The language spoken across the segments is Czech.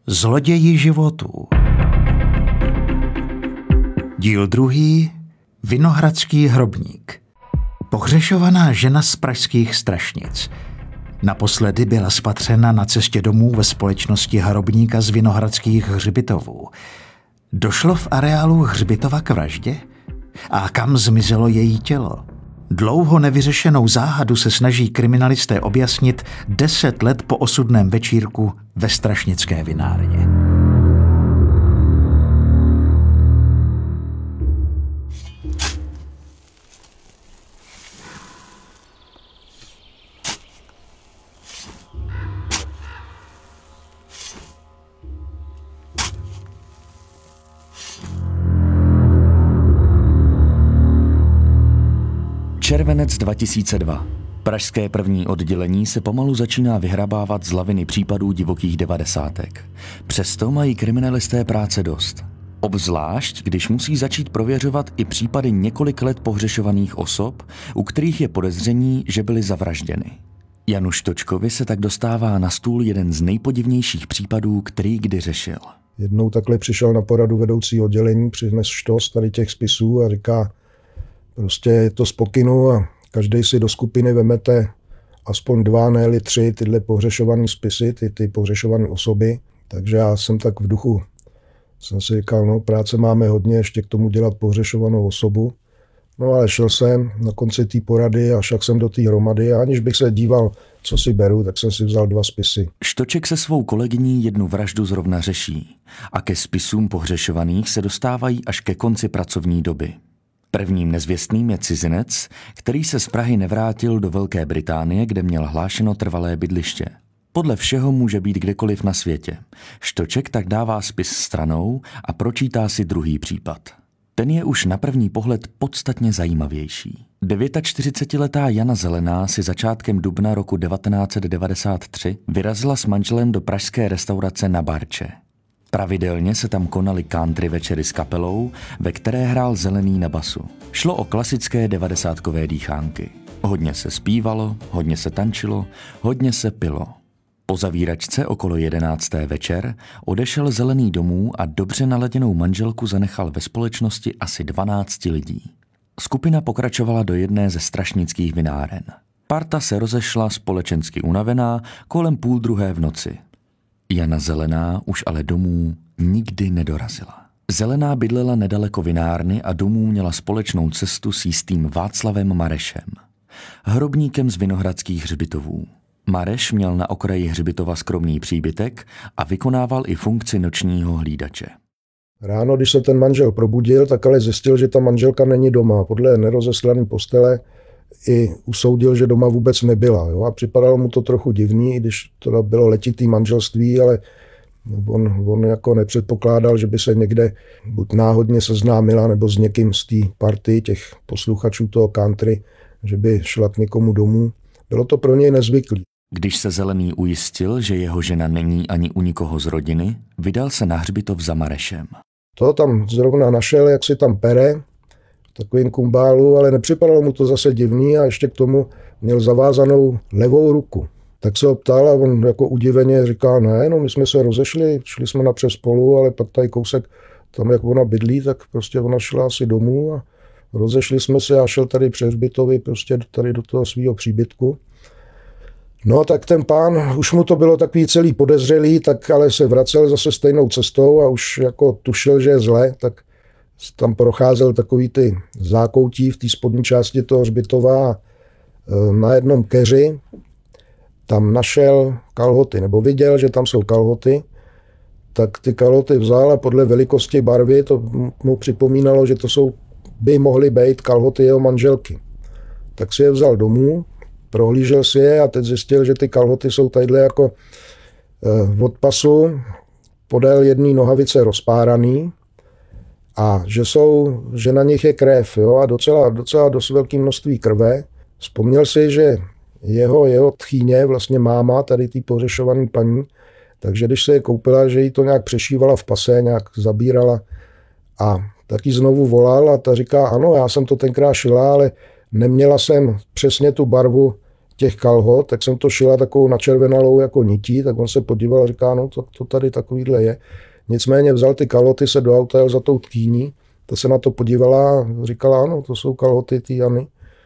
Zloději životů. Díl 2. Vinohradský hrobník. Pohřešovaná žena z pražských Strašnic. Naposledy byla spatřena na cestě domů ve společnosti hrobníka z Vinohradských hřbitovů. Došlo v areálu hřbitova k vraždě? A kam zmizelo její tělo? Dlouho nevyřešenou záhadu se snaží kriminalisté objasnit 10 let po osudném večírku ve strašnické vinárně. Červenec 2002. Pražské první oddělení se pomalu začíná vyhrabávat z laviny případů divokých devadesátek. Přesto mají kriminalisté práce dost. Obzvlášť, když musí začít prověřovat i případy několik let pohřešovaných osob, u kterých je podezření, že byly zavražděny. Janu Štočkovi se tak dostává na stůl jeden z nejpodivnějších případů, který kdy řešil. Jednou takhle přišel na poradu vedoucí oddělení, přines štos tady těch spisů a říká, prostě je to z pokynu a každý si do skupiny vemete aspoň 2, ne-li 3 tyhle pohřešované spisy, ty pohřešované osoby. Takže já jsem tak v duchu, jsem si říkal, no práce máme hodně, ještě k tomu dělat pohřešovanou osobu. No ale šel jsem na konci té porady a šel jsem do té hromady a aniž bych se díval, co si beru, tak jsem si vzal 2 spisy. Štoček se svou kolegyní jednu vraždu zrovna řeší a ke spisům pohřešovaných se dostávají až ke konci pracovní doby. Prvním nezvěstným je cizinec, který se z Prahy nevrátil do Velké Británie, kde měl hlášeno trvalé bydliště. Podle všeho může být kdekoliv na světě. Štoček tak dává spis stranou a pročítá si druhý případ. Ten je už na první pohled podstatně zajímavější. 49letá Jana Zelená si začátkem dubna roku 1993 vyrazila s manželem do pražské restaurace Na Barče. Pravidelně se tam konaly country večery s kapelou, ve které hrál Zelený na basu. Šlo o klasické devadesátkové dýchánky. Hodně se zpívalo, hodně se tančilo, hodně se pilo. Po zavíračce okolo 11. večer odešel Zelený domů a dobře naladěnou manželku zanechal ve společnosti asi 12 lidí. Skupina pokračovala do jedné ze strašnických vináren. Parta se rozešla společensky unavená kolem 1:30 v noci. Jana Zelená už ale domů nikdy nedorazila. Zelená bydlela nedaleko vinárny a domů měla společnou cestu s jistým Václavem Marešem, hrobníkem z Vinohradských hřbitovů. Mareš měl na okraji hřbitova skromný příbytek a vykonával i funkci nočního hlídače. Ráno, když se ten manžel probudil, tak ale zjistil, že ta manželka není doma. Podle nerozeslané postele i usoudil, že doma vůbec nebyla. Jo? A připadalo mu to trochu divný, i když to bylo letitý manželství, ale on jako nepředpokládal, že by se někde buď náhodně seznámila, nebo s někým z té party, těch posluchačů toho country, že by šla k někomu domů. Bylo to pro něj nezvyklý. Když se Zelený ujistil, že jeho žena není ani u nikoho z rodiny, vydal se na hřbitov za Marešem. To tam zrovna našel, jak si tam pere, v takovým kumbálu, ale nepřipadalo mu to zase divný a ještě k tomu měl zavázanou levou ruku. Tak se ho ptal a on jako udiveně říká, ne, no my jsme se rozešli, šli jsme napřed spolu, ale pak tady kousek tam, jak ona bydlí, tak prostě ona šla asi domů a rozešli jsme se a šel tady přes hřbitovy prostě tady do toho svého příbytku. No tak ten pán, už mu to bylo takový celý podezřelý, tak ale se vracel zase stejnou cestou a už jako tušil, že je zle, tak tam procházel takový ty zákoutí v té spodní části toho hřbitova a na jednom keři tam našel kalhoty, nebo viděl, že tam jsou kalhoty, tak ty kalhoty vzal a podle velikosti barvy to mu připomínalo, že to by mohly být kalhoty jeho manželky. Tak si je vzal domů, prohlížel si je a teď zjistil, že ty kalhoty jsou tadyhle jako od pasu podél jedné nohavice rozpáraný a že na nich je krev, jo, a docela dost velké množství krve. Vzpomněl si, že jeho tchýně, vlastně máma, tady tý pohřešovaný paní, takže když se je koupila, že jí to nějak přešívala v pase, nějak zabírala a taky znovu volal a ta říká, ano, já jsem to tenkrát šila, ale neměla jsem přesně tu barvu těch kalhot, tak jsem to šila takovou načervenalou jako nití, tak on se podíval a říká, no to tady takovýhle je. Nicméně vzal ty kalhoty, se do auta jel za tou tkýní, ta se na to podívala a říkala, ano, to jsou kalhoty té Jany.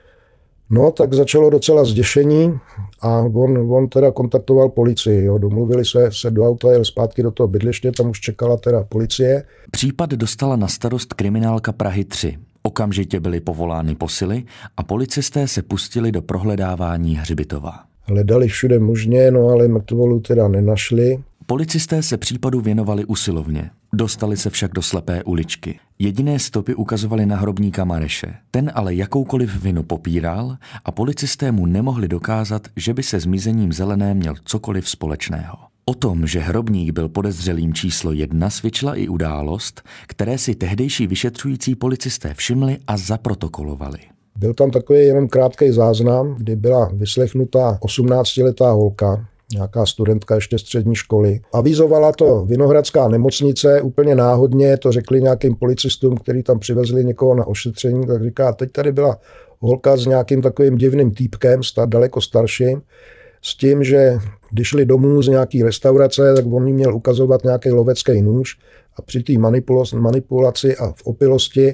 No, tak začalo docela zděšení a on teda kontaktoval policii, jo. Domluvili se do auta, jel zpátky do toho bydliště, tam už čekala teda policie. Případ dostala na starost kriminálka Prahy 3. Okamžitě byly povolány posily a policisté se pustili do prohledávání hřbitova. Hledali všude možně, no ale mrtvolu teda nenašli. Policisté se případu věnovali usilovně. Dostali se však do slepé uličky. Jediné stopy ukazovaly na hrobníka Mareše. Ten ale jakoukoliv vinu popíral a policisté mu nemohli dokázat, že by se zmizením Zelené měl cokoliv společného. O tom, že hrobník byl podezřelým číslo 1, svědčila i událost, které si tehdejší vyšetřující policisté všimli a zaprotokolovali. Byl tam takový jenom krátký záznam, kdy byla vyslechnutá 18letá holka, nějaká studentka ještě střední školy. Avizovala to Vinohradská nemocnice, úplně náhodně to řekli nějakým policistům, kteří tam přivezli někoho na ošetření, tak říká, teď tady byla holka s nějakým takovým divným týpkem, daleko starším, s tím, že když šli domů z nějaký restaurace, tak on jí měl ukazovat nějaký lovecký nůž a při té manipulaci a v opilosti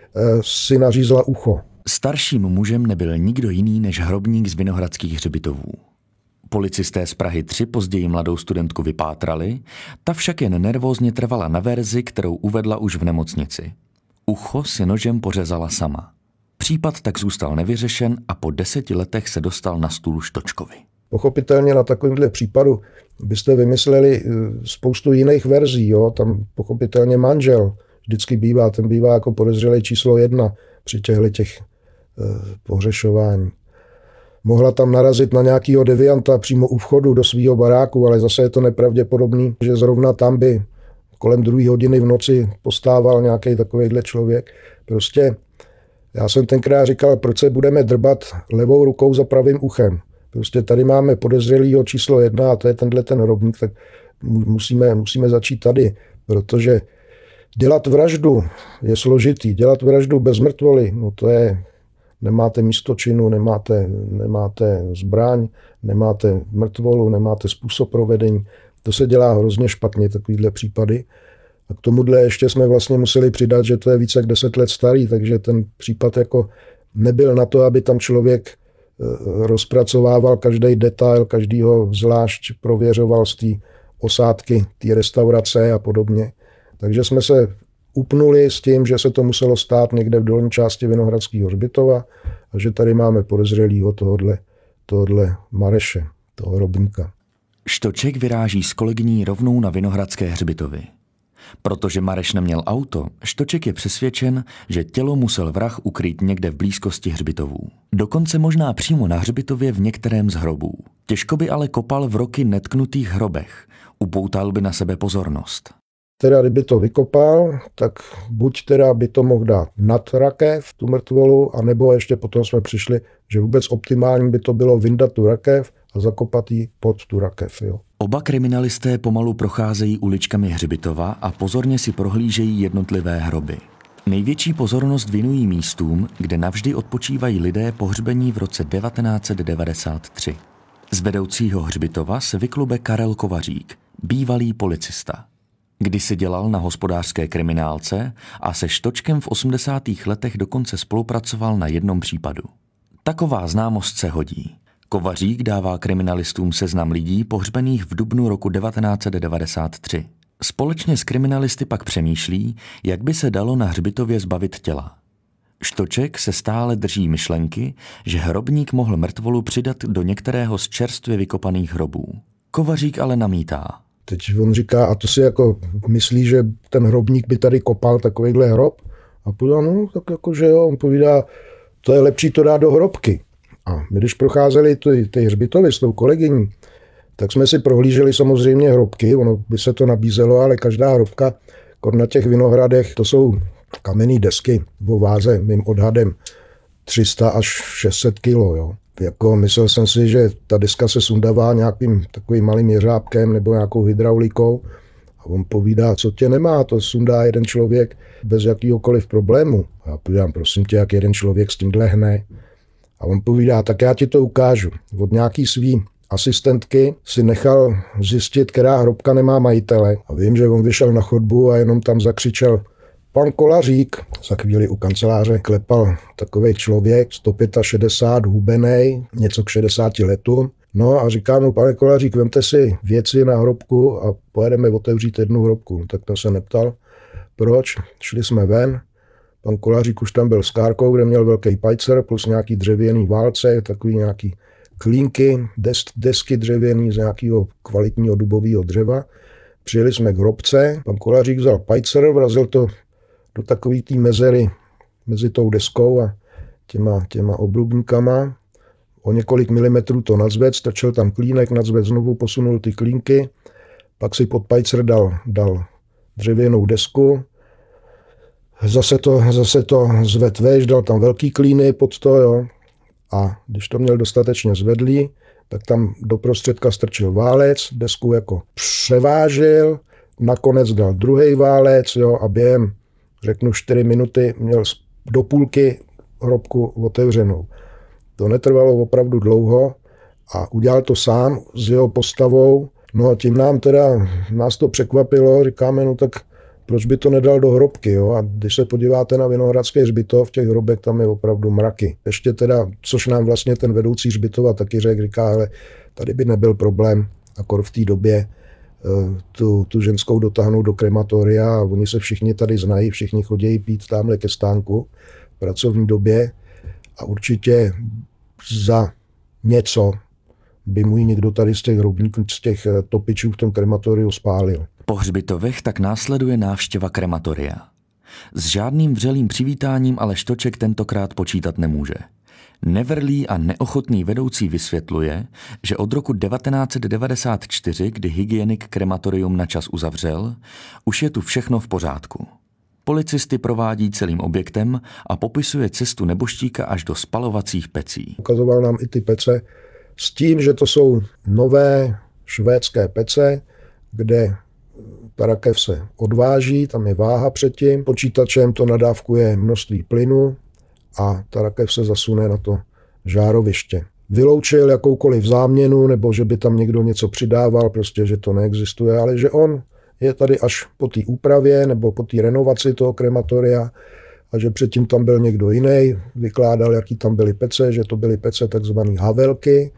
si nařízla ucho. Starším mužem nebyl nikdo jiný než hrobník z Vinohradských hřbitovů. Policisté z Prahy 3 později mladou studentku vypátrali, ta však jen nervózně trvala na verzi, kterou uvedla už v nemocnici. Ucho si nožem pořezala sama. Případ tak zůstal nevyřešen a po 10 letech se dostal na stůl Štočkovi. Pochopitelně na takovémhle případu byste vymysleli spoustu jiných verzí. Jo? Tam pochopitelně manžel vždycky bývá, ten bývá jako podezřelý číslo 1 při těch pohřešování. Mohla tam narazit na nějakého devianta přímo u vchodu do svého baráku, ale zase je to nepravděpodobný, že zrovna tam by kolem 2 hodiny v noci postával nějaký takovejhle člověk. Prostě já jsem tenkrát říkal, proč se budeme drbat levou rukou za pravým uchem. Prostě tady máme podezřelýho číslo 1 a to je ten hrobník, tak musíme začít tady, protože dělat vraždu je složitý. Dělat vraždu bez mrtvoly, no to je, nemáte místočinu, nemáte zbraň, nemáte mrtvolu, nemáte způsob provedení. To se dělá hrozně špatně, takovýhle případy. A k tomuhle ještě jsme vlastně museli přidat, že to je více jak 10 let starý, takže ten případ jako nebyl na to, aby tam člověk rozpracovával každý detail, každýho zvlášť prověřoval z té osádky, té restaurace a podobně. Takže jsme se upnuli s tím, že se to muselo stát někde v dolní části Vinohradského hřbitova a že tady máme podezřelýho tohodle Mareše, toho hrobníka. Štoček vyráží s kolegyní rovnou na Vinohradské hřbitovy. Protože Mareš neměl auto, Štoček je přesvědčen, že tělo musel vrah ukrýt někde v blízkosti hřbitovů. Dokonce možná přímo na hřbitově v některém z hrobů. Těžko by ale kopal v roky netknutých hrobech. Upoutal by na sebe pozornost. Teda kdyby to vykopal, tak buď teda by to mohl dát nad rakev, tu mrtvolu, anebo ještě potom jsme přišli, že vůbec optimální by to bylo vyndat tu rakev a zakopat ji pod tu rakev. Jo. Oba kriminalisté pomalu procházejí uličkami hřbitova a pozorně si prohlížejí jednotlivé hroby. Největší pozornost věnují místům, kde navždy odpočívají lidé pohřbení v roce 1993. Z vedoucího hřbitova se vyklube Karel Kovařík, bývalý policista. Kdysi dělal na hospodářské kriminálce a se Štočkem v 80. letech dokonce spolupracoval na jednom případu. Taková známost se hodí. Kovařík dává kriminalistům seznam lidí pohřbených v dubnu roku 1993. Společně s kriminalisty pak přemýšlí, jak by se dalo na hřbitově zbavit těla. Štoček se stále drží myšlenky, že hrobník mohl mrtvolu přidat do některého z čerstvě vykopaných hrobů. Kovařík ale namítá. Teď on říká, a to si jako myslí, že ten hrobník by tady kopal takovýhle hrob? A povídá, no tak jakože jo, on povídá, to je lepší to dát do hrobky. A my když procházeli ty hřbitovy s tou kolegyní, tak jsme si prohlíželi samozřejmě hrobky, ono by se to nabízelo, ale každá hrobka, na těch Vinohradech, to jsou kamenné desky o váze, mým odhadem 300 až 600 kilo, jo. Jako myslel jsem si, že ta deska se sundává nějakým takovým malým jeřábkem nebo nějakou hydraulikou a on povídá, co tě nemá, to sundá jeden člověk bez jakýhokoliv problému. A já povídám, prosím tě, jak jeden člověk s tímhle hne. A on povídá, tak já ti to ukážu. Od nějaký svý asistentky si nechal zjistit, která hrobka nemá majitele. A vím, že on vyšel na chodbu a jenom tam zakřičel pan Kolařík. Za chvíli u kanceláře klepal takovej člověk, 165, hubenej, něco k 60 letům. No a říká mu, pane Kolařík, vemte si věci na hrobku a pojedeme otevřít jednu hrobku. Tak ten se neptal, proč. Šli jsme ven. Pan Kolařík už tam byl s kárkou, kde měl velký pajcer plus nějaký dřevěný válce, takový nějaký klínky, desky dřevěný z nějakého kvalitního dubového dřeva. Přijeli jsme k hrobce, pan Kolařík vzal pajcer, vrazil to do takové té mezery mezi tou deskou a těma obrubníkama. O několik milimetrů to nadzved, strčil tam klínek, nadzved znovu, posunul ty klínky, pak si pod pajcer dal dřevěnou desku, zase to zved veš, dal tam velký klíny pod to, jo. A když to měl dostatečně zvedlý, tak tam do prostředka strčil válec, desku jako převážil, nakonec dal druhý válec, jo, a během, řeknu 4 minuty, měl do půlky hrobku otevřenou. To netrvalo opravdu dlouho a udělal to sám s jeho postavou. No a tím nás to překvapilo, říkáme, no tak proč by to nedal do hrobky, jo? A když se podíváte na Vinohradský hřbitov, těch hrobek tam je opravdu mraky. Ještě což nám vlastně ten vedoucí hřbitova taky řekl, říká, ale tady by nebyl problém, akor v té době tu ženskou dotáhnout do krematoria a oni se všichni tady znají, všichni chodí pít tamhle ke stánku v pracovní době a určitě za něco by mu někdo tady z těch hrobníků, z těch topičů v tom krematoriu spálil. Po hřbitovech tak následuje návštěva krematoria. S žádným vřelým přivítáním ale Štoček tentokrát počítat nemůže. Nevrlý a neochotný vedoucí vysvětluje, že od roku 1994, kdy hygienik krematorium na čas uzavřel, už je tu všechno v pořádku. Policisty provádí celým objektem a popisuje cestu nebožtíka až do spalovacích pecí. Ukazoval nám i ty pece s tím, že to jsou nové švédské pece, kde ta rakev se odváží, tam je váha předtím, počítačem to nadávkuje množství plynu a ta rakev se zasune na to žároviště. Vyloučil jakoukoliv záměnu, nebo že by tam někdo něco přidával, prostě, že to neexistuje, ale že on je tady až po té úpravě nebo po té renovaci toho krematoria a že předtím tam byl někdo jiný, vykládal, jaký tam byly pece, že to byly pece takzvané havelky,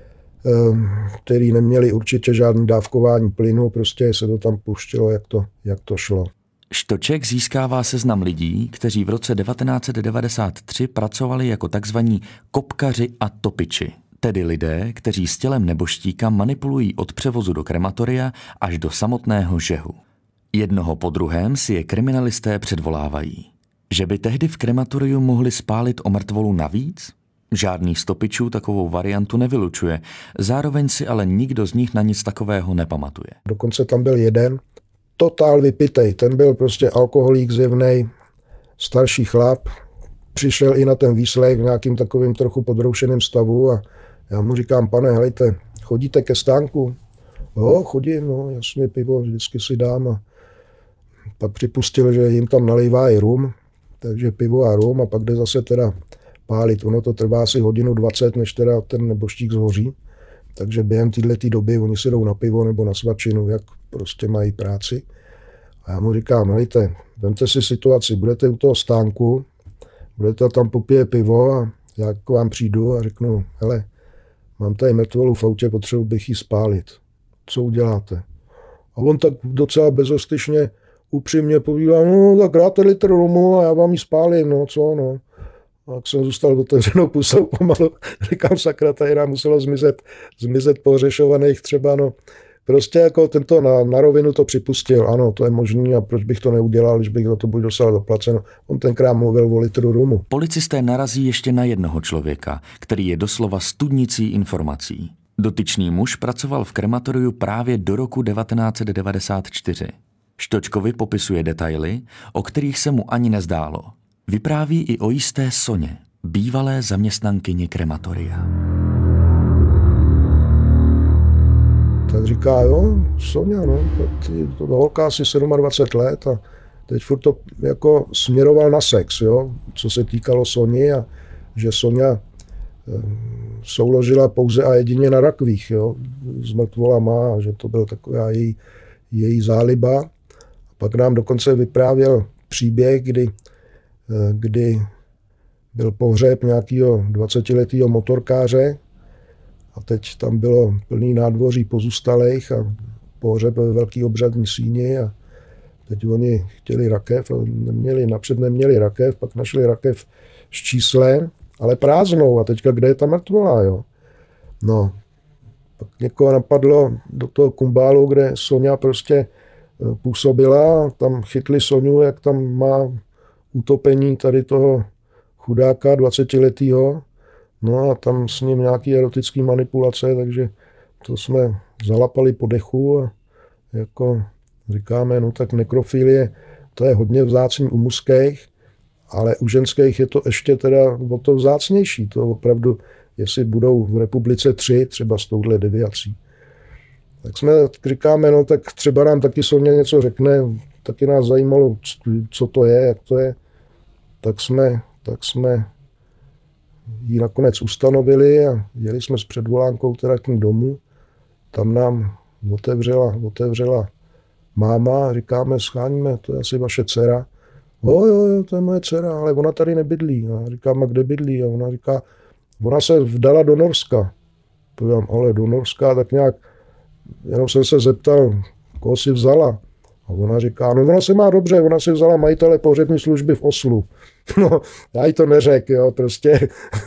který neměli určitě žádný dávkování plynu, prostě se to tam puštilo, jak to šlo. Štoček získává seznam lidí, kteří v roce 1993 pracovali jako takzvaní kopkaři a topiči, tedy lidé, kteří s tělem nebožtíka manipulují od převozu do krematoria až do samotného žehu. Jednoho po druhém si je kriminalisté předvolávají. Že by tehdy v krematoriu mohli spálit o mrtvolu navíc? Žádný z topičů takovou variantu nevylučuje, zároveň si ale nikdo z nich na nic takového nepamatuje. Dokonce tam byl jeden, totál vypitej, ten byl prostě alkoholík zjevnej, starší chlap, přišel i na ten výslech v nějakým takovým trochu podroušeném stavu a já mu říkám, pane, helejte, chodíte ke stánku? Jo, chodím, no, jasně, pivo vždycky si dám a pak připustil, že jim tam nalejvá i rum, takže pivo a rum a pak jde zase teda pálit. Ono to trvá asi 1:20 hodin, než teda ten nebožtík zhoří. Takže během této doby oni si jdou na pivo nebo na svačinu, jak prostě mají práci. A já mu říkám, helejte, vemte si situaci, budete u toho stánku, budete tam popije pivo a já k vám přijdu a řeknu, hele, mám tady mrtvolu v autě, potřebuji bych ji spálit. Co uděláte? A on tak docela bezostyšně upřímně povídá, no tak dáte litr rumu a já vám ji spálím, no co, no. A jak jsem zůstal otevřenou pusou pomalu, říkám, sakra, tady nám muselo zmizet pohřešovaných třeba, no. Prostě jako tento na rovinu to připustil, ano, to je možný a proč bych to neudělal, když bych za to buď dostal zaplaceno. On tenkrát mluvil o litru rumu. Policisté narazí ještě na jednoho člověka, který je doslova studnicí informací. Dotyčný muž pracoval v krematoriu právě do roku 1994. Štočkovi popisuje detaily, o kterých se mu ani nezdálo. Vypráví i o jisté Soně, bývalé zaměstnankyni krematoria. Tak říká, jo, Soňa, no, to holka asi 27 let a teď furt to jako směroval na sex, jo, co se týkalo Soni a že Soňa souložila pouze a jedině na rakvích, jo, s mrtvolama, že to byl taková její záliba. A pak nám dokonce vyprávěl příběh, kdy byl pohřeb nějakého 20letého motorkáře a teď tam bylo plný nádvoří pozůstalých a pohřeb ve velký obřadní síni a teď oni chtěli rakev a napřed neměli rakev, pak našli rakev s číslem, ale prázdnou a teďka kde je ta mrtvola, jo. No, pak někoho napadlo do toho kumbálu, kde Soňa prostě působila, tam chytli Soňu, jak tam má utopení tady toho chudáka 20letého, no a tam s ním nějaký erotický manipulace, takže to jsme zalapali po dechu a jako říkáme, no tak nekrofilie, to je hodně vzácný u mužských, ale u ženských je to ještě teda o to vzácnější, to opravdu, jestli budou v republice 3, třeba s touhle deviací. Tak jsme říkáme, no tak třeba nám taky Soňa něco řekne, taky nás zajímalo, co to je, jak to je, tak jsme ji nakonec ustanovili a jeli jsme s předvolánkou teda k ní domů. Tam nám otevřela máma a říkáme, scháníme, to je asi vaše dcera. Jo, to je moje dcera, ale ona tady nebydlí. A říkám, a kde bydlí? A ona říká, ona se vdala do Norska. Povím, ale do Norska, tak nějak, jenom jsem se zeptal, koho si vzala. A ona říká, no ona se má dobře, ona si vzala majitele pohřební služby v Oslu. No, já jí to neřekl, jo, prostě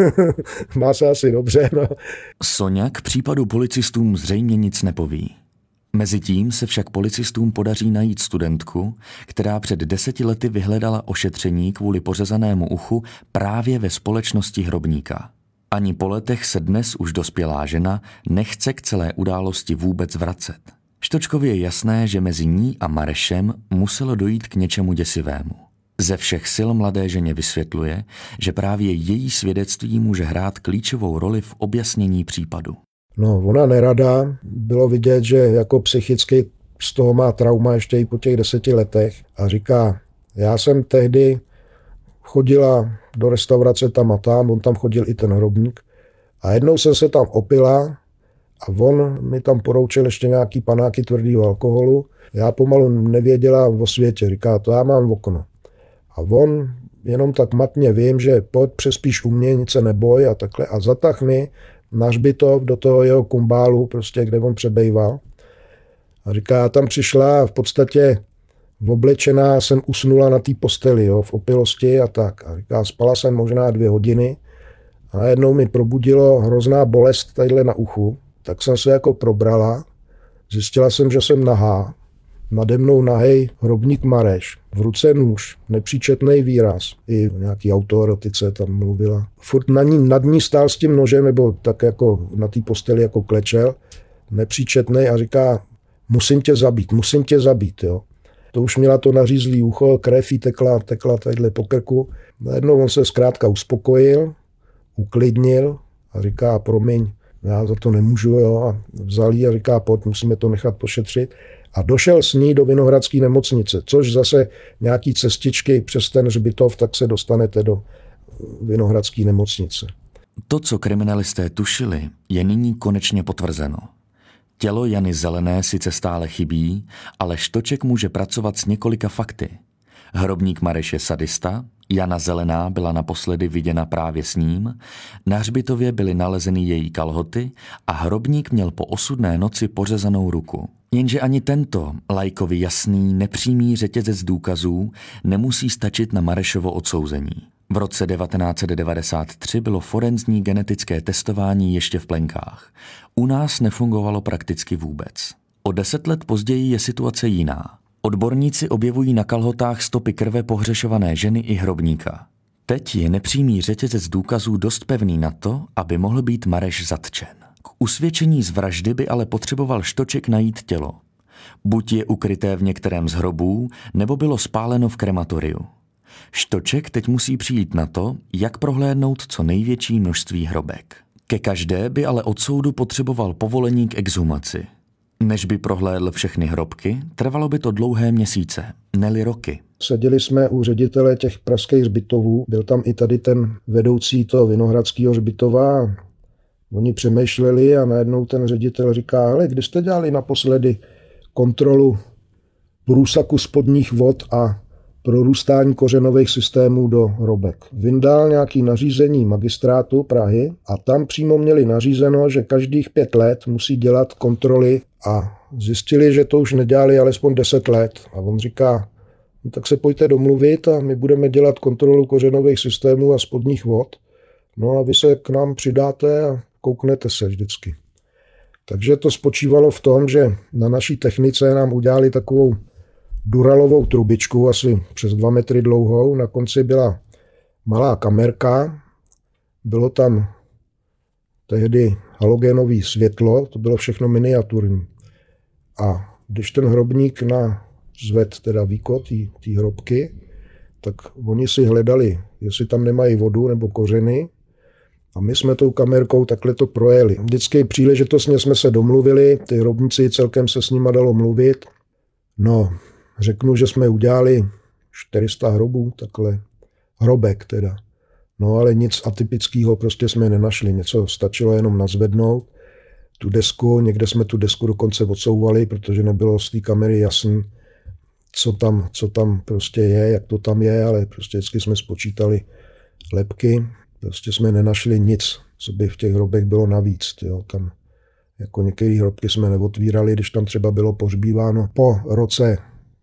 má se asi dobře, no. Soňa k případu policistům zřejmě nic nepoví. Mezitím se však policistům podaří najít studentku, která před 10 lety vyhledala ošetření kvůli pořezanému uchu právě ve společnosti hrobníka. Ani po letech se dnes už dospělá žena nechce k celé události vůbec vracet. Štočkovi je jasné, že mezi ní a Marešem muselo dojít k něčemu děsivému. Ze všech sil mladé ženě vysvětluje, že právě její svědectví může hrát klíčovou roli v objasnění případu. No, ona nerada, bylo vidět, že jako psychicky z toho má trauma ještě i po těch 10 letech a říká, já jsem tehdy chodila do restaurace tam a tam, on tam chodil i ten hrobník a jednou jsem se tam opila a on mi tam poroučil ještě nějaký panáky tvrdého alkoholu. Já pomalu nevěděla o světě, říká, to já mám v okno. A on jenom tak matně vím, že pojď přespíš u mě, nic se neboj a takhle a zatah mi na hřbitov do toho jeho kumbálu, prostě kde on přebejval. A říká, já tam přišla a v podstatě oblečená jsem usnula na té posteli, jo, v opilosti a tak. A říká, spala jsem možná 2 hodiny a najednou mi probudilo hrozná bolest tadyhle na uchu. Tak jsem se jako probrala, zjistila jsem, že jsem nahá, nade mnou nahej hrobník Mareš, v ruce nůž, nepříčetný výraz, i nějaký autoerotice tam mluvila. Furt nad ní stál s tím nožem, nebo tak jako na té posteli jako klečel, nepříčetný a říká, musím tě zabít, jo. To už měla to nařízlý ucho, krev jí tekla tadyhle po krku. Najednou on se zkrátka uspokojil, uklidnil a říká, promiň, já za to nemůžu, jo, a vzal jí a říká, pojď, musíme to nechat pošetřit. A došel s ní do Vinohradské nemocnice, což zase nějaký cestičky přes ten hřbitov, tak se dostanete do Vinohradské nemocnice. To, co kriminalisté tušili, je nyní konečně potvrzeno. Tělo Jany Zelené sice stále chybí, ale Štoček může pracovat s několika fakty. Hrobník Mareš je sadista, Jana Zelená byla naposledy viděna právě s ním, na hřbitově byly nalezeny její kalhoty a hrobník měl po osudné noci pořezanou ruku. Jenže ani tento laikovi jasný, nepřímý řetězec důkazů nemusí stačit na Marešovo odsouzení. V roce 1993 bylo forenzní genetické testování ještě v plenkách. U nás nefungovalo prakticky vůbec. O 10 let později je situace jiná. Odborníci objevují na kalhotách stopy krve pohřešované ženy i hrobníka. Teď je nepřímý řetězec důkazů dost pevný na to, aby mohl být Mareš zatčen. K usvědčení z vraždy by ale potřeboval Štoček najít tělo. Buď je ukryté v některém z hrobů, nebo bylo spáleno v krematoriu. Štoček teď musí přijít na to, jak prohlédnout co největší množství hrobek. Ke každé by ale od soudu potřeboval povolení k exhumaci. Než by prohlédl všechny hrobky, trvalo by to dlouhé měsíce, ne-li roky. Seděli jsme u ředitele těch pražských hřbitovů, byl tam i tady ten vedoucí toho Vinohradského hřbitova. Oni přemýšleli a najednou ten ředitel říká, hele, kdy jste dělali naposledy kontrolu průsaku spodních vod a prorůstání kořenových systémů do hrobek. Vyndal nějaké nařízení magistrátu Prahy a tam přímo měli nařízeno, že každých 5 let musí dělat kontroly a zjistili, že to už nedělali alespoň 10 let. A on říká, no tak se pojďte domluvit a my budeme dělat kontrolu kořenových systémů a spodních vod. No a vy se k nám přidáte a kouknete se vždycky. Takže to spočívalo v tom, že na naší technice nám udělali takovou duralovou trubičku, asi přes 2 metry dlouhou. Na konci byla malá kamerka, bylo tam tehdy halogenové světlo, to bylo všechno miniaturní. A když ten hrobník zved teda výkot té hrobky, tak oni si hledali, jestli tam nemají vodu nebo kořeny. A my jsme tou kamerkou takhle to projeli. Vždycky příležitostně jsme se domluvili, ty hrobníci, celkem se s nima dalo mluvit. No, řeknu, že jsme udělali 400 hrobů, takhle hrobek teda. No ale nic atypického prostě jsme nenašli, něco stačilo jenom nazvednout. Tu desku, někde jsme tu desku dokonce odsouvali, protože nebylo z té kamery jasný, co tam prostě je, jak to tam je, ale prostě vždycky jsme spočítali lebky. Prostě jsme nenašli nic, co by v těch hrobech bylo navíc. Jo. Tam jako některé hrobky jsme neotvírali, když tam třeba bylo pohřbíváno po roce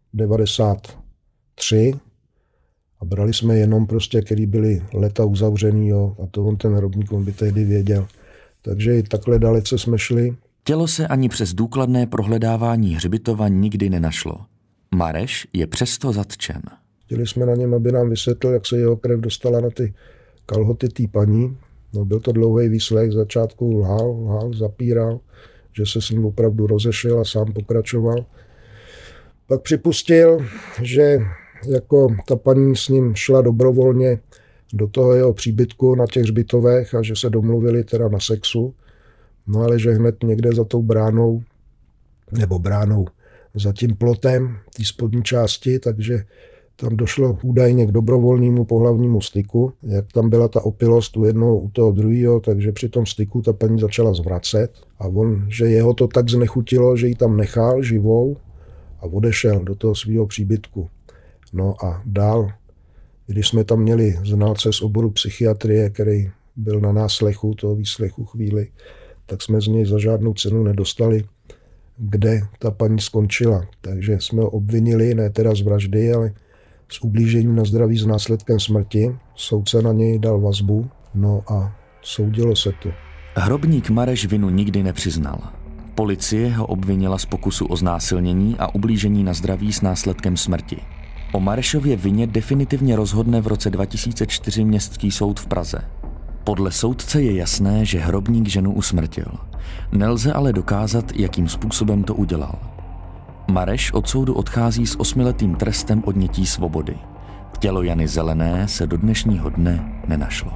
93 a brali jsme jenom prostě, který byly leta uzavřený, jo, a to on ten hrobník on by tehdy věděl. Takže i takhle dalece jsme šli. Tělo se ani přes důkladné prohledávání hřbitova nikdy nenašlo. Mareš je přesto zatčen. Chtěli jsme na něm, aby nám vysvětlil, jak se jeho krev dostala na ty kalhoty té paní. No, byl to dlouhý výslech, z začátku lhal, zapíral, že se s ním opravdu rozešel a sám pokračoval. Pak připustil, že jako ta paní s ním šla dobrovolně do toho jeho příbytku na těch hřbitovech a že se domluvili teda na sexu. No ale že hned někde za tou bránou, nebo bránou, za tím plotem té spodní části, takže tam došlo údajně k dobrovolnému pohlavnímu styku, jak tam byla ta opilost u jednoho, u toho druhého, takže při tom styku ta paní začala zvracet a že jeho to tak znechutilo, že ji tam nechal živou a odešel do toho svého příbytku. No a dál, když jsme tam měli znalce z oboru psychiatrie, který byl na náslechu toho výslechu chvíli, tak jsme z něj za žádnou cenu nedostali, kde ta paní skončila. Takže jsme ho obvinili, ne teda z vraždy, ale s ublížením na zdraví s následkem smrti. Soudce na něj dal vazbu, no a soudilo se to. Hrobník Mareš vinu nikdy nepřiznal. Policie ho obvinila z pokusu o znásilnění a ublížení na zdraví s následkem smrti. O Marešově vině definitivně rozhodne v roce 2004 Městský soud v Praze. Podle soudce je jasné, že hrobník ženu usmrtil. Nelze ale dokázat, jakým způsobem to udělal. Mareš od soudu odchází s 8letým trestem odnětí svobody. Tělo Jany Zelené se do dnešního dne nenašlo.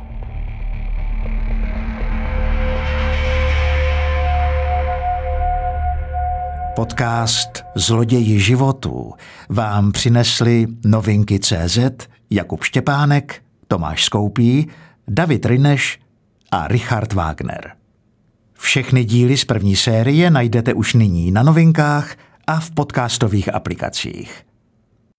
Podcast Zloději životů vám přinesli Novinky.cz, Jakub Štěpánek, Tomáš Skoupí, David Ryneš a Richard Wagner. Všechny díly z první série najdete už nyní na Novinkách a v podcastových aplikacích.